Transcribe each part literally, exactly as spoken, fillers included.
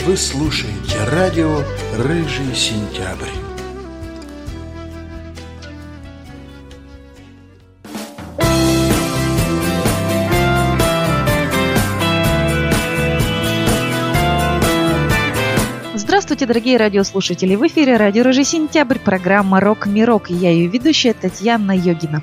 Вы слушаете радио «Рыжий сентябрь». Здравствуйте, дорогие радиослушатели! В эфире радио «Рыжий сентябрь», программа «Рок-мирок». И я ее ведущая Татьяна Йогина.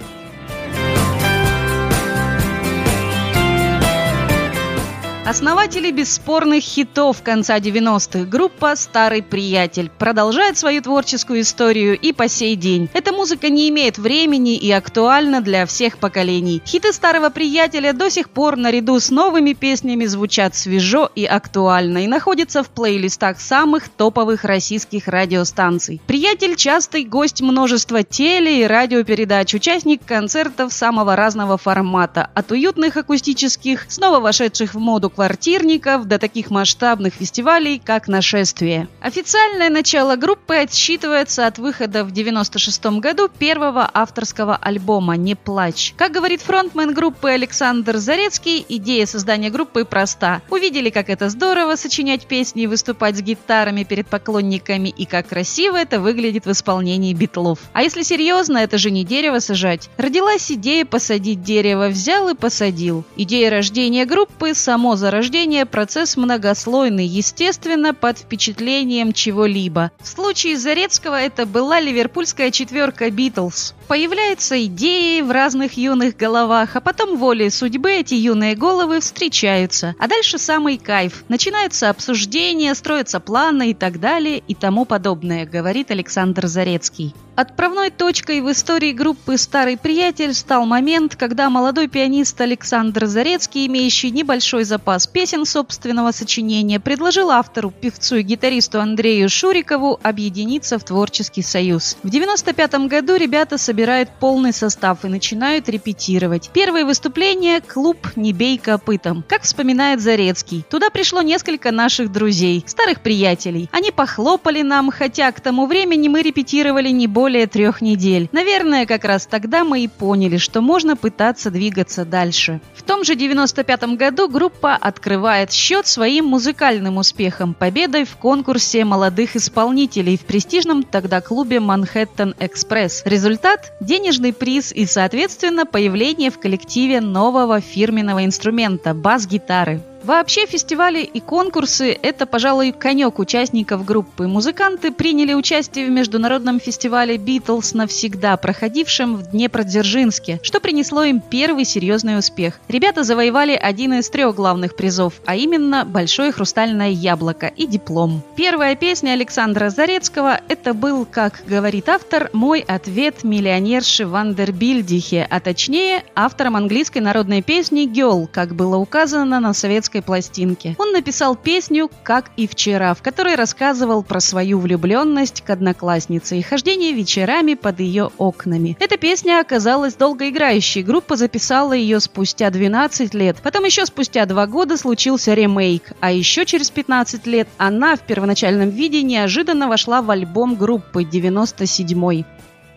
Основатели бесспорных хитов конца девяностых, группа «Старый приятель», продолжает свою творческую историю и по сей день. Эта музыка не имеет времени и актуальна для всех поколений. Хиты «Старого приятеля» до сих пор наряду с новыми песнями звучат свежо и актуально и находятся в плейлистах самых топовых российских радиостанций. «Приятель» – частый гость множества теле- и радиопередач, участник концертов самого разного формата, от уютных акустических, снова вошедших в моду квартирников до таких масштабных фестивалей, как «Нашествие». Официальное начало группы отсчитывается от выхода в девяносто шестом году первого авторского альбома «Не плачь». Как говорит фронтмен группы Александр Зарецкий, идея создания группы проста. Увидели, как это здорово сочинять песни и выступать с гитарами перед поклонниками, и как красиво это выглядит в исполнении Битлов. А если серьезно, это же не дерево сажать. Родилась идея посадить дерево, взял и посадил. Идея рождения группы – само зарождение, процесс многослойный, естественно, под впечатлением чего-либо. В случае Зарецкого это была ливерпульская четверка «Битлз». Появляются идеи в разных юных головах, а потом волей судьбы эти юные головы встречаются. А дальше самый кайф. Начинаются обсуждения, строятся планы и так далее и тому подобное, говорит Александр Зарецкий. Отправной точкой в истории группы «Старый приятель» стал момент, когда молодой пианист Александр Зарецкий, имеющий небольшой запас песен собственного сочинения, предложил автору, певцу и гитаристу Андрею Шурикову объединиться в творческий союз. В девяносто пятом году ребята собирают полный состав и начинают репетировать. Первые выступления – клуб «Не бей копытом». Как вспоминает Зарецкий, туда пришло несколько наших друзей, старых приятелей. Они похлопали нам, хотя к тому времени мы репетировали не более более трех недель. Наверное, как раз тогда мы и поняли, что можно пытаться двигаться дальше. В том же девяносто пятом году группа открывает счет своим музыкальным успехом, победой в конкурсе молодых исполнителей в престижном тогда клубе «Манхэттен Экспресс». Результат – денежный приз и, соответственно, появление в коллективе нового фирменного инструмента – бас-гитары. Вообще фестивали и конкурсы – это, пожалуй, конек участников группы. Музыканты приняли участие в международном фестивале «Битлз навсегда», проходившем в Днепродзержинске, что принесло им первый серьезный успех. Ребята завоевали один из трех главных призов, а именно «Большое хрустальное яблоко» и диплом. Первая песня Александра Зарецкого – это был, как говорит автор, мой ответ миллионерши Вандербильдихе, а точнее автором английской народной песни «Girl», как было указано на советской пластинке. Он написал песню «Как и вчера», в которой рассказывал про свою влюбленность к однокласснице и хождение вечерами под ее окнами. Эта песня оказалась долгоиграющей. Группа записала ее спустя двенадцать лет. Потом еще спустя два года случился ремейк. А еще через пятнадцать лет она в первоначальном виде неожиданно вошла в альбом группы девяносто седьмой.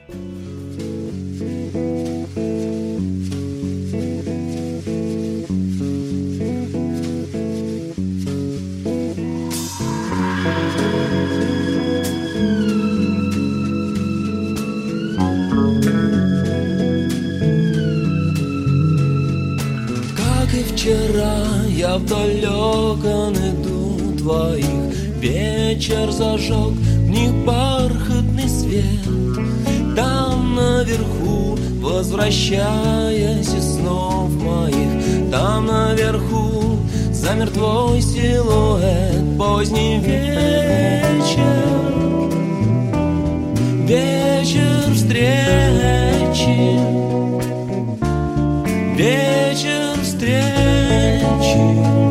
Вчера я в далеком иду твоих, вечер зажег в них бархатный свет. Там наверху, возвращаясь из снов моих, там наверху замер твой силуэт. Поздний вечер, вечер встречи, вечер встречи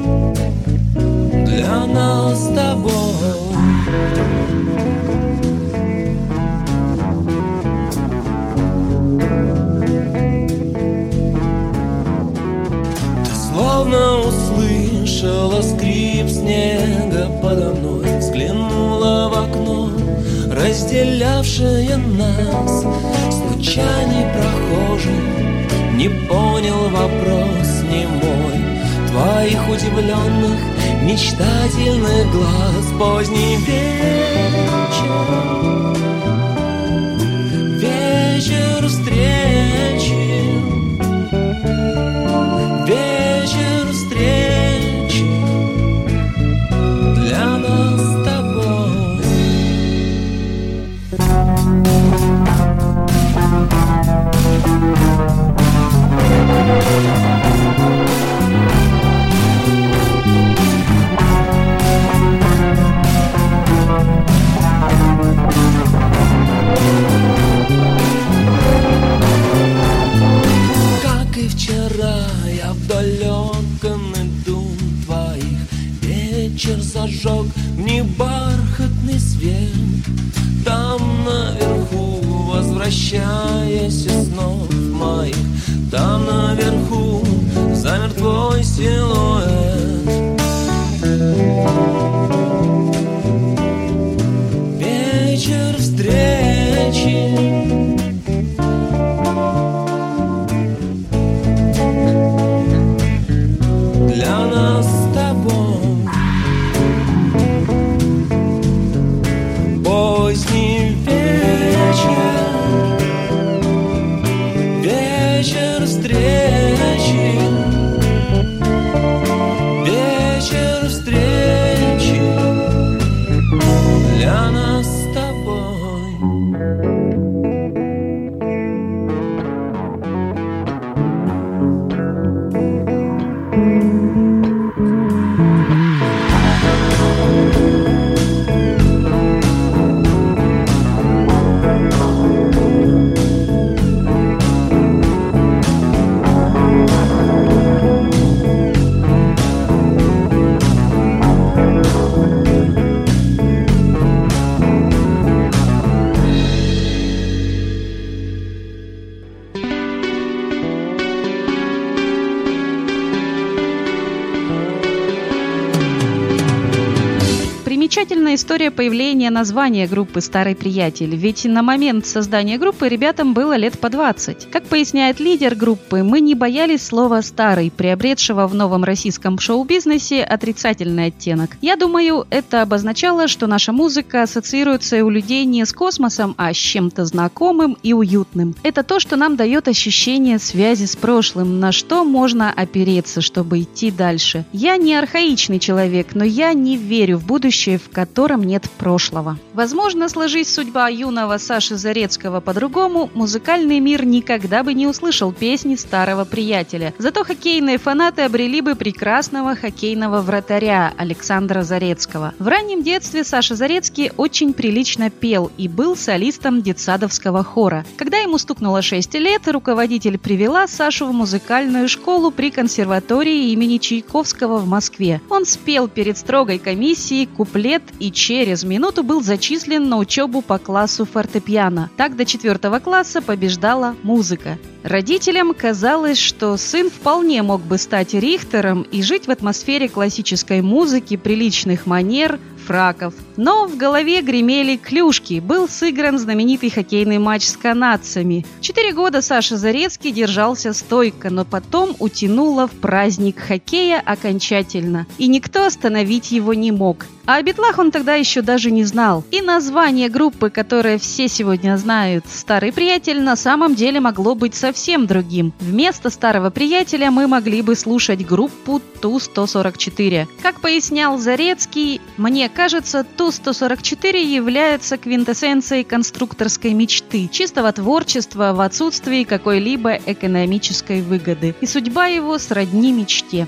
для нас с тобой. Ты словно услышала скрип снега подо мной, взглянула в окно, разделявшее нас. Случайный прохожий не понял вопрос немой твоих удивленных, мечтательных глаз. Поздний вечер, вечер встречи, вечер встречи для нас с тобой. Как и вчера, я вдоль окон иду твоих, вечер зажег мне бархатный свет. Там наверху, возвращаясь из снов моих, там наверху замер твой силуэт. Вечер встречи, для нас с тобой. Поздний вечер, вечер встречи, вечер встречи для нас с тобой. Примечательная история появления названия группы «Старый приятель», ведь на момент создания группы ребятам было лет по двадцать. Как поясняет лидер группы, мы не боялись слова «старый», приобретшего в новом российском шоу-бизнесе отрицательный оттенок. Я думаю, это обозначало, что наша музыка ассоциируется у людей не с космосом, а с чем-то знакомым и уютным. Это то, что нам дает ощущение связи с прошлым, на что можно опереться, чтобы идти дальше. Я не архаичный человек, но я не верю в будущее, в котором нет прошлого. Возможно, сложись судьба юного Саши Зарецкого по-другому, музыкальный мир никогда бы не услышал песни «Старого приятеля». Зато хоккейные фанаты обрели бы прекрасного хоккейного вратаря Александра Зарецкого. В раннем детстве Саша Зарецкий очень прилично пел и был солистом детсадовского хора. Когда ему стукнуло шесть лет, руководитель привела Сашу в музыкальную школу при консерватории имени Чайковского в Москве. Он спел перед строгой комиссией куплет и через минуту был зачислен на учебу по классу фортепиано. Так до четвертого класса побеждала музыка. Родителям казалось, что сын вполне мог бы стать Рихтером и жить в атмосфере классической музыки, приличных манер, фраков. Но в голове гремели клюшки. Был сыгран знаменитый хоккейный матч с канадцами. Четыре года Саша Зарецкий держался стойко, но потом утянуло в праздник хоккея окончательно. И никто остановить его не мог. А о битлах он тогда еще даже не знал. И название группы, которое все сегодня знают, «Старый приятель», на самом деле могло быть совсем другим. Вместо «Старого приятеля» мы могли бы слушать группу Ту сто сорок четыре. Как пояснял Зарецкий, мне кажется, Ту сто сорок четыре является квинтэссенцией конструкторской мечты, чистого творчества в отсутствии какой-либо экономической выгоды. И судьба его сродни мечте.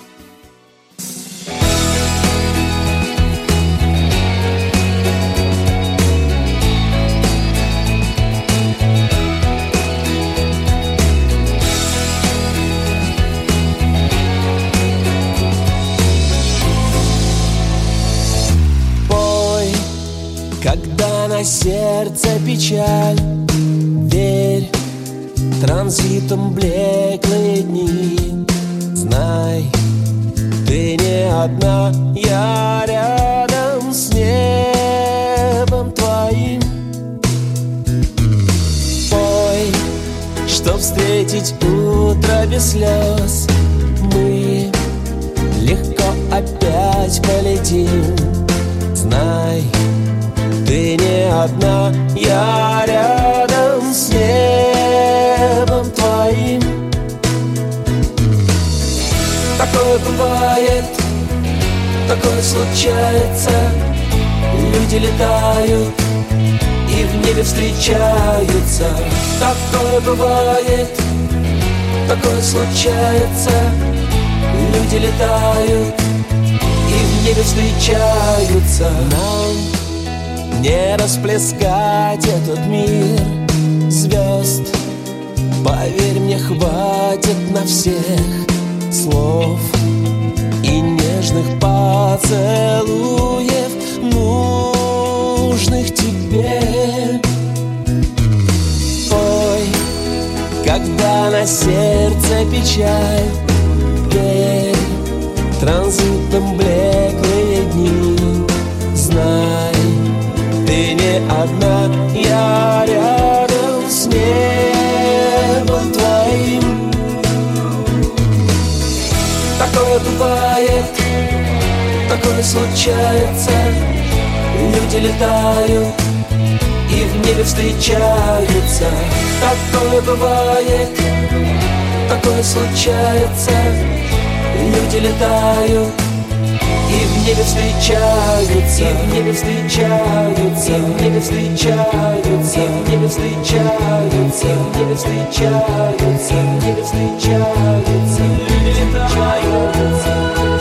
Когда на сердце печаль, верь, транзитом блеклые дни. Знай, ты не одна, я рядом с небом твоим. Пой, чтоб встретить утро без слез. Мы легко опять полетим. Знай, ты не одна, я рядом с небом твоим. Такое бывает, такое случается. Люди летают и в небе встречаются. Такое бывает, такое случается. Люди летают и в небе встречаются. Нам не расплескать этот мир звезд. Поверь мне, хватит на всех слов и нежных поцелуев, нужных тебе. Пой, когда на сердце печаль, верь, транзитом блеклые дни. Знай, ты не одна, я рядом с небом твоим. Такое бывает, такое случается. Люди летают и в небе встречаются. Такое бывает, такое случается. Люди летают и в небе встречаются. И в небе встречаются. И в небе встречаются. И в небе встречаются. И в небе встречаются. И в небе встречаются. Люди летают.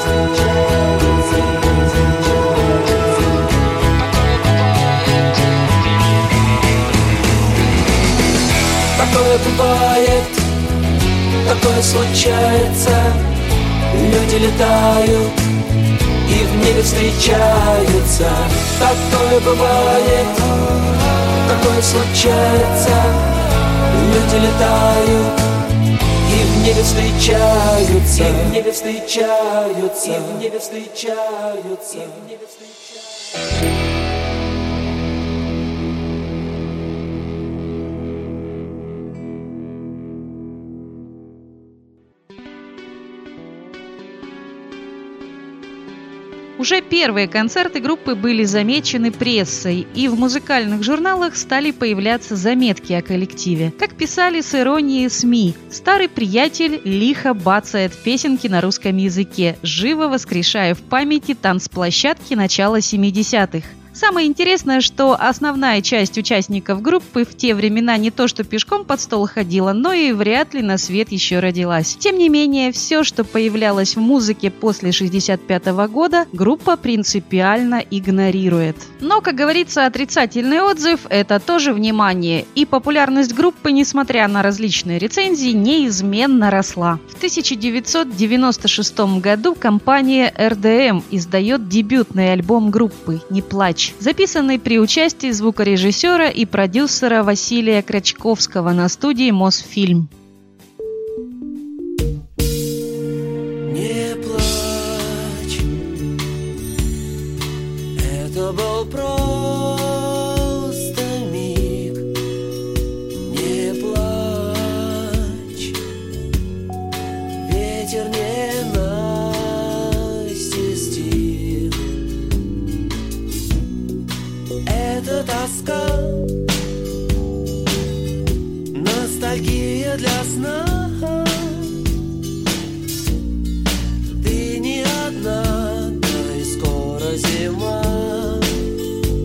Такое бывает, такое случается. Люди летают и в небе встречаются. Такое бывает, такое случается. Люди летают и в небе встречаются. И в небе встречаются. И в небе встречаются. И в небе встречаются. Уже первые концерты группы были замечены прессой, и в музыкальных журналах стали появляться заметки о коллективе. Как писали с иронией СМИ, старый приятель лихо бацает песенки на русском языке, живо воскрешая в памяти танцплощадки начала семидесятых. Самое интересное, что основная часть участников группы в те времена не то что пешком под стол ходила, но и вряд ли на свет еще родилась. Тем не менее, все, что появлялось в музыке после шестьдесят пятого года, группа принципиально игнорирует. Но, как говорится, отрицательный отзыв – это тоже внимание, и популярность группы, несмотря на различные рецензии, неизменно росла. В тысяча девятьсот девяносто шестом году компания эр дэ эм издает дебютный альбом группы «Не плачь», записанный при участии звукорежиссера и продюсера Василия Крачковского на студии Мосфильм. Не плачь, это был просто миг. Не плачь, ветер не настиг. Это тоска, ностальгия для сна. Ты не одна, да и скоро зима.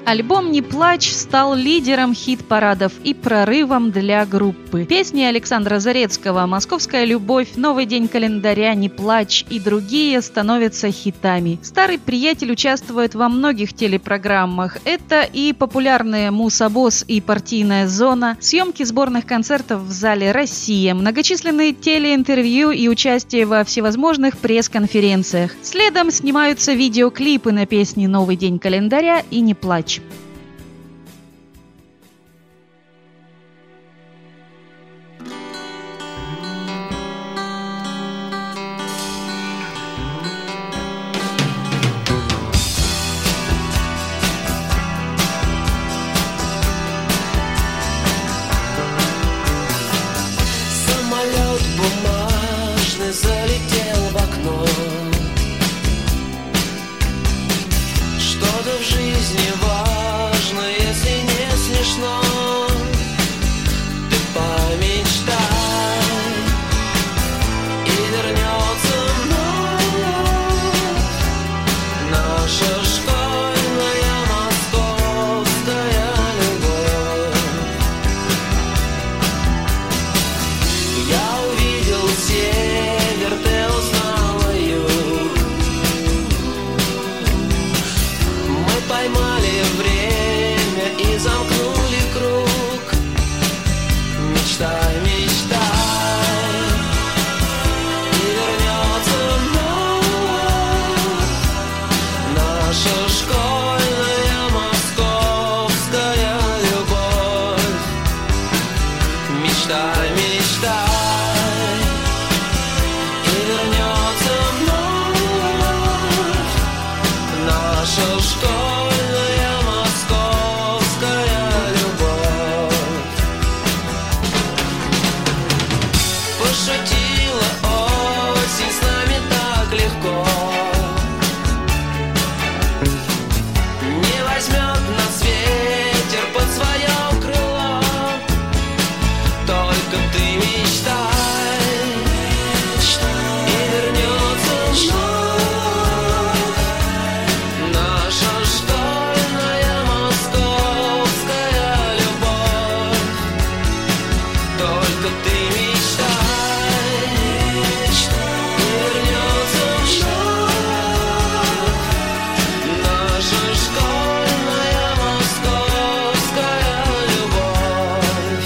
Альбом «Не плачь» стал лидером хит-парадов и прорывом для группы. Песни Александра Зарецкого «Московская любовь», «Новый день календаря», «Не плачь» и другие становятся хитами. Старый приятель участвует во многих телепрограммах. Это и популярные «Мусабос» и «Партийная зона», съемки сборных концертов в зале «Россия», многочисленные телеинтервью и участие во всевозможных пресс-конференциях. Следом снимаются видеоклипы на песни «Новый день календаря» и «Не плачь». Самолет бумажный залетел в окно. Что-то в жизни важно, если не смешно. Ты помечтай, и вернется вновь наша школьная московская любовь. Я увидел север, ты узнала юг. Мы поймали время и замкнули круг. Мечтай, мечтай, и вернется вновь наша школьная московская любовь. Мечтай, мечтай, и вернется вновь наша школьная московская любовь. Пошутила осень с нами так легко. Не возьмет нас ветер под свое крыло. Только ты мечтай, и вернется вновь наша школьная московская любовь. Только ты мечтай, и вернется вновь наша школьная московская любовь.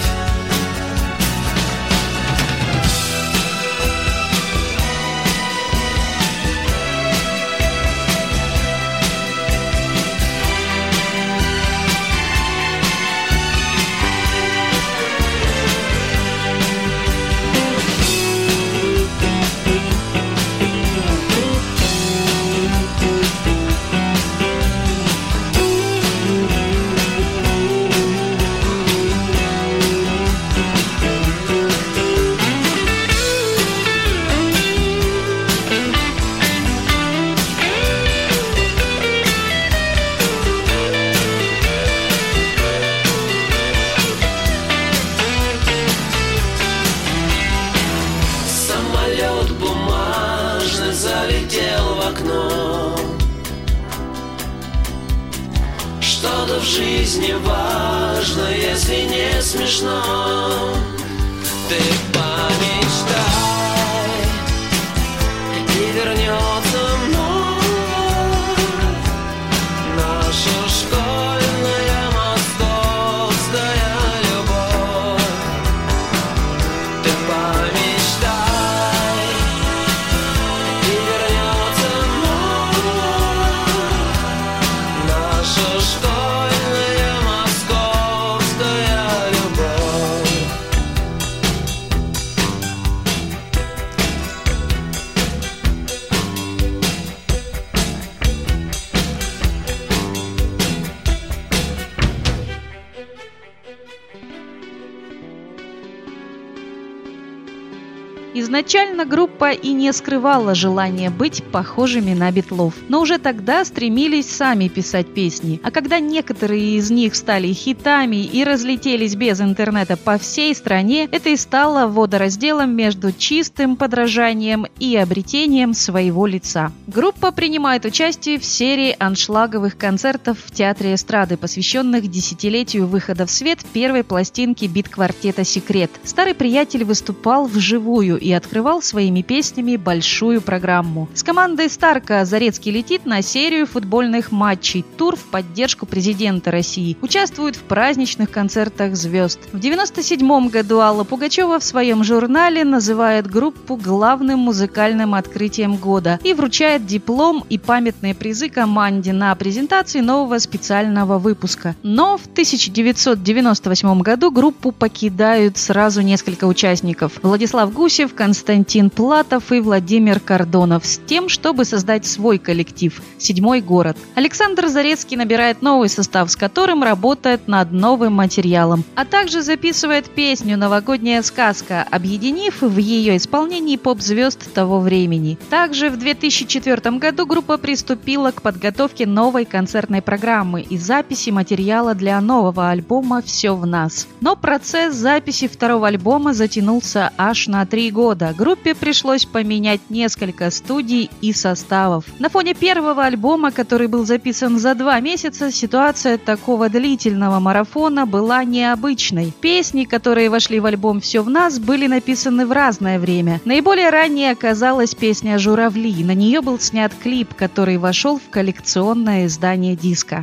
Самолет бумажный залетел в окно. Что-то в жизни важно, если не смешно. Ты помечтай, и вернется вновь наша школьная московская любовь. Ты помечтай, и вернется вновь наша школьная московская любовь. Изначально группа и не скрывала желания быть похожими на Битлов, но уже тогда стремились сами писать песни. А когда некоторые из них стали хитами и разлетелись без интернета по всей стране, это и стало водоразделом между чистым подражанием и обретением своего лица. Группа принимает участие в серии аншлаговых концертов в Театре эстрады, посвященных десятилетию выхода в свет первой пластинки бит-квартета «Секрет». Старый приятель выступал вживую и открывал своими песнями большую программу. С командой Старка Зарецкий летит на серию футбольных матчей, тур в поддержку президента России. Участвует в праздничных концертах звезд. В девяносто седьмом году Алла Пугачева в своем журнале называет группу главным музыкальным открытием года и вручает диплом и памятные призы команде на презентации нового специального выпуска. Но в тысяча девятьсот девяносто восьмом году группу покидают сразу несколько участников: Владислав Гусев, Константин Платов и Владимир Кордонов, с тем, чтобы создать свой коллектив «Седьмой город». Александр Зарецкий набирает новый состав, с которым работает над новым материалом, а также записывает песню «Новогодняя сказка», объединив в ее исполнении поп-звезд того времени. Также в две тысячи четвёртом году группа приступила к подготовке новой концертной программы и записи материала для нового альбома «Все в нас». Но процесс записи второго альбома затянулся аж на три года. Группе пришлось поменять несколько студий и составов. На фоне первого альбома, который был записан за два месяца, ситуация такого длительного марафона была необычной. Песни, которые вошли в альбом «Все в нас», были написаны в разное время. Наиболее ранней оказалась песня «Журавли». На нее был снят клип, который вошел в коллекционное издание диска.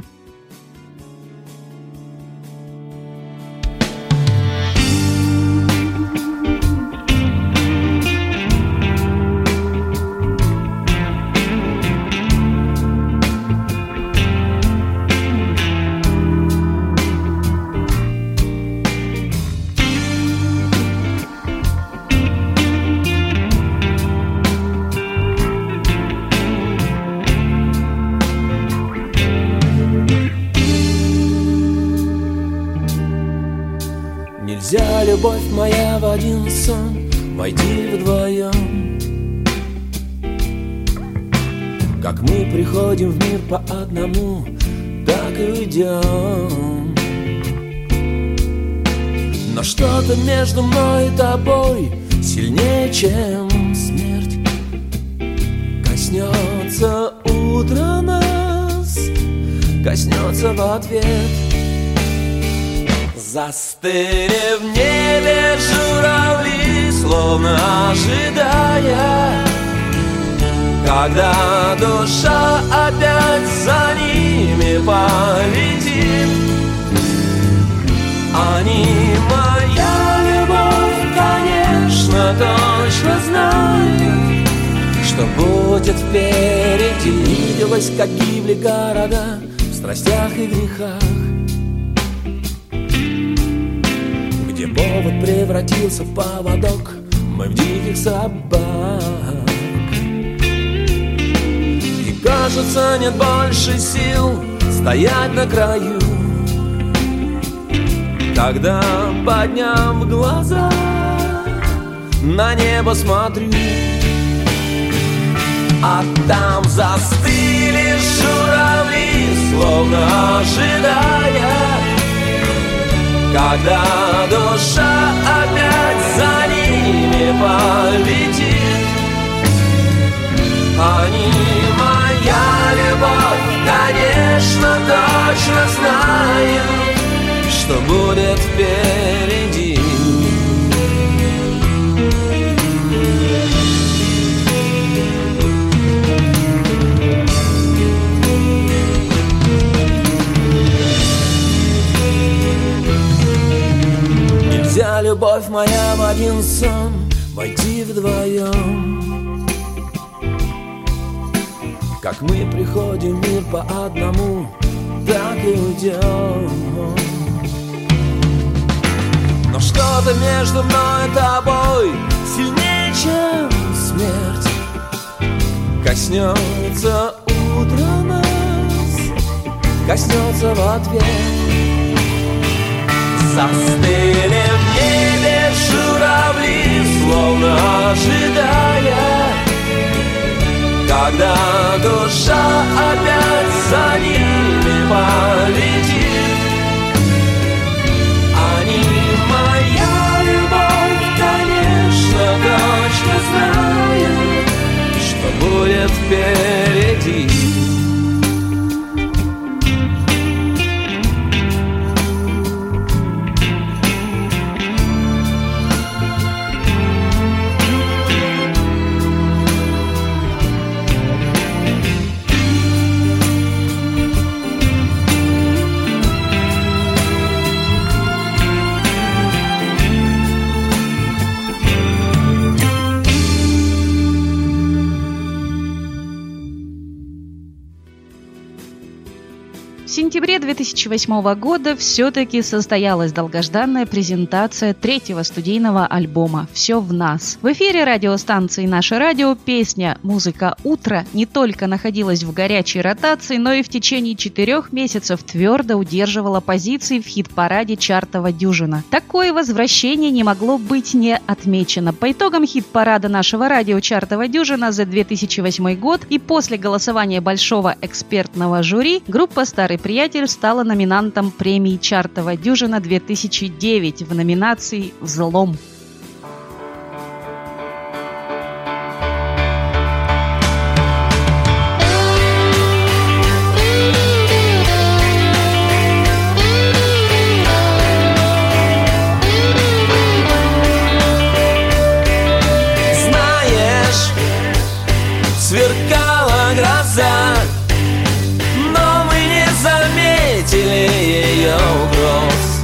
Нельзя, любовь моя, в один сон войти вдвоем. Как мы приходим в мир по одному, так и уйдем. Но что-то между мной и тобой сильнее, чем смерть. Коснется утро нас, коснется в ответ. Застыли в небе журавли, словно ожидая, когда душа опять за ними полетит. Они моя любовь, конечно, точно знают, что будет впереди. Виделось, как гибли города в страстях и грехах, где повод превратился в поводок, мы в диких собак. И кажется, нет больше сил стоять на краю, когда, подняв глаза, на небо смотрю, а там застыли журавли, словно ожидая, когда душа опять за ними полетит. Они моя любовь, конечно, точно знают, что будет впереди. Нельзя, любовь моя, в один сон войти вдвоем. Как мы приходим в мир по одному, так и уйдем. Но что-то между мной и тобой сильнее, чем смерть. Коснется утро нас, коснется в ответ. Застыли в небе журавли, словно ожидая, когда душа опять за ними полетит. Они моя любовь, конечно, точно знаю, что будет впереди. В сентябре две тысячи восьмого года все-таки состоялась долгожданная презентация третьего студийного альбома «Все в нас». В эфире радиостанции «Наше радио» песня «Музыка утра» не только находилась в горячей ротации, но и в течение четырех месяцев твердо удерживала позиции в хит-параде чартового дюжина. Такое возвращение не могло быть не отмечено. По итогам хит-парада нашего радио чартового дюжина за две тысячи восьмой год и после голосования большого экспертного жюри группа «Старый приятель» стала номинантом премии чартового дюжина две тысячи девять в номинации «Взлом». Знаешь, сверкала гроза, ее угроз.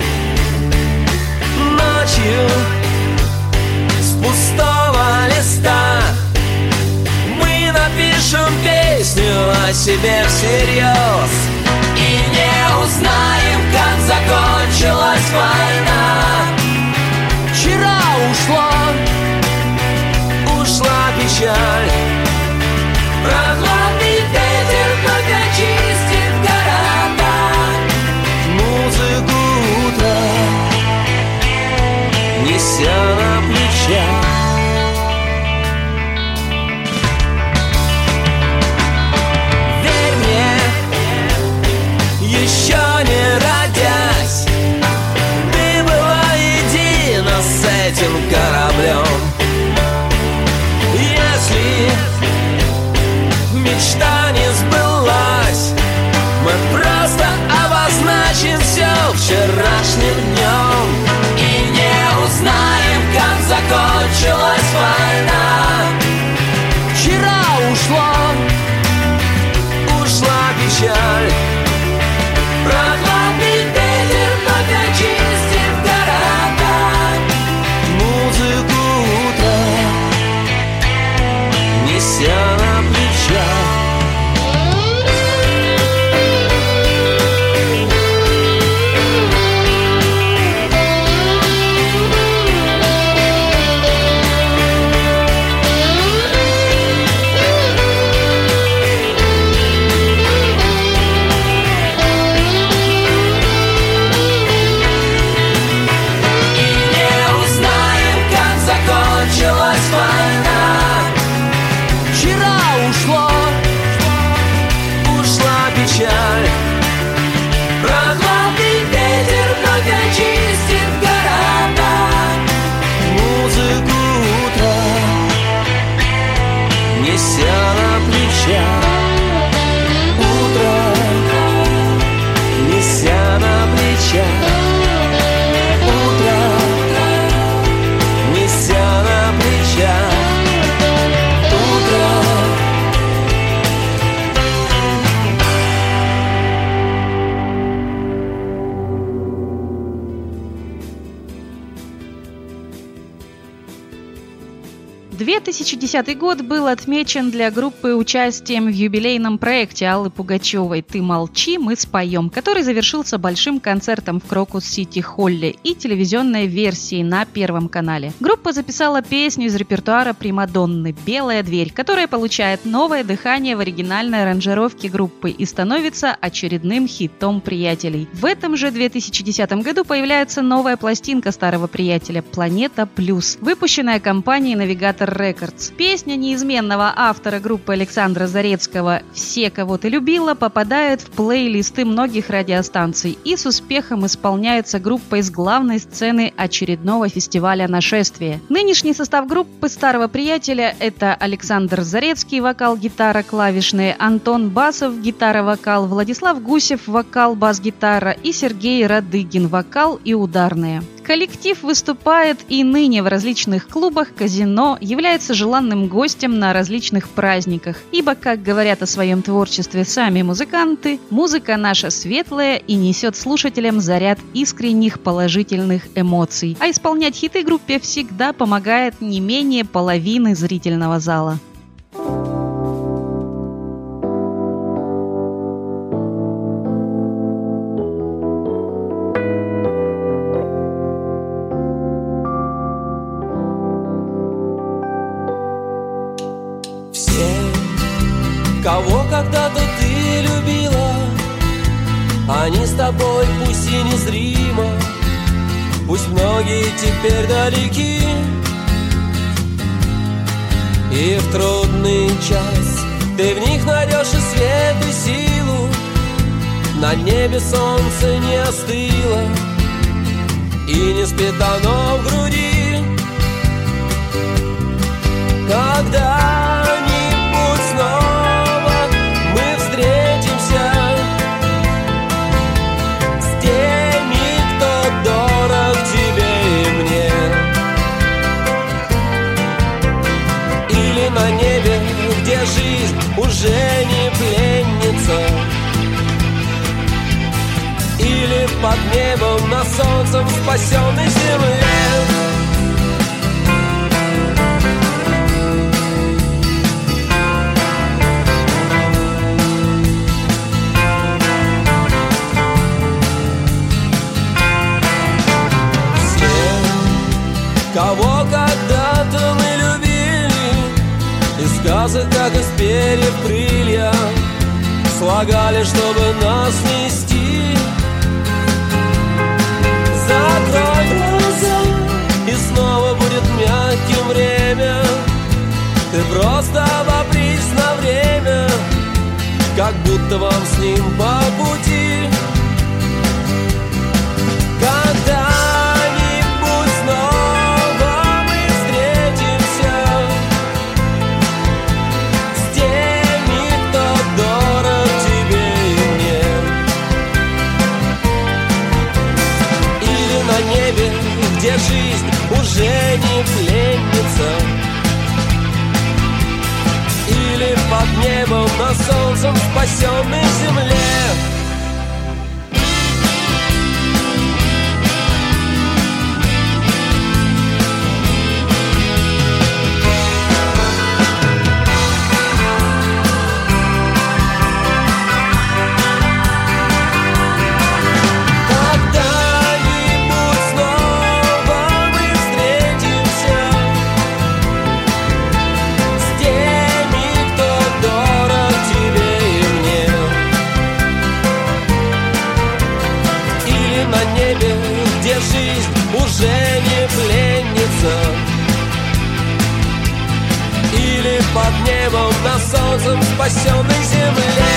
Ночью с пустого листа мы напишем песню о себе всерьез и не узнаем, как закончилась война. Вчера ушло, ушла печаль, прохладный ветер только чистит города. Музыку утра, неся на плечах. Верь мне, еще не родясь, ты была едина с этим кораблем. Если мечта не сбылась, мы просто обозначим все вчерашним днем и не узнаем, как закончилась война. Вчера ушло, ушла печаль, прохладный ветер только чистит города. Музыку утра, неся на плечах. две тысячи десятый год был отмечен для группы участием в юбилейном проекте Аллы Пугачевой «Ты молчи, мы споем», который завершился большим концертом в Крокус-Сити-Холле и телевизионной версией на Первом канале. Группа записала песню из репертуара примадонны «Белая дверь», которая получает новое дыхание в оригинальной аранжировке группы и становится очередным хитом приятелей. В этом же две тысячи десятом году появляется новая пластинка старого приятеля «Планета Плюс», выпущенная компанией «Навигатор Рекордс». Песня неизменного автора группы Александра Зарецкого «Все, кого ты любила» попадает в плейлисты многих радиостанций и с успехом исполняется группой с главной сцены очередного фестиваля «Нашествие». Нынешний состав группы старого приятеля – это Александр Зарецкий, вокал, гитара, клавишные, Антон Басов, гитара, вокал, Владислав Гусев, вокал, бас-гитара и Сергей Радыгин, вокал и ударные. Коллектив выступает и ныне в различных клубах, казино, является желанным гостем на различных праздниках, ибо, как говорят о своем творчестве сами музыканты, музыка наша светлая и несет слушателям заряд искренних положительных эмоций, а исполнять хиты группе всегда помогает не менее половины зрительного зала. Кого когда-то ты любила, они с тобой пусть и незримо, пусть многие теперь далеки. И в трудный час ты в них найдешь и свет, и силу. На небе солнце не остыло, и не спит оно в груди. Когда-нибудь снова мы встретимся с теми, кто дорог тебе и мне. Или на небе, где жизнь уже не пленница, или под небом на солнцем спасенной земле. Кого когда-то мы любили, из сказок, как из перьев крылья, слагали, чтобы нас нести. Закрой глаза, и снова будет мягким время. Ты просто обопрись на время, как будто вам с ним по пути. Когда где жизнь уже не пленница, или под небом на солнцем спасенной земле. Уже не пленница, или под небом на солнцем спасенной земле.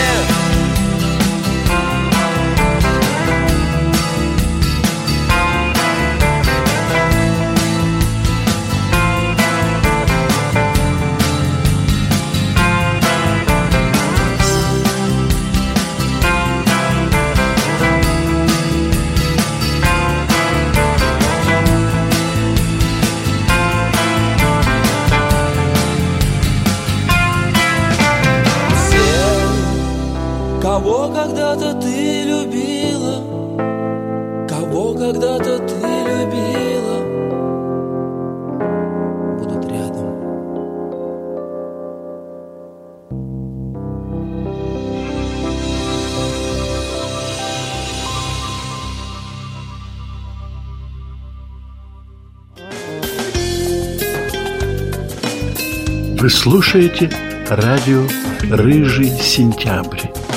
Вы слушаете радио «Рыжий сентябрь».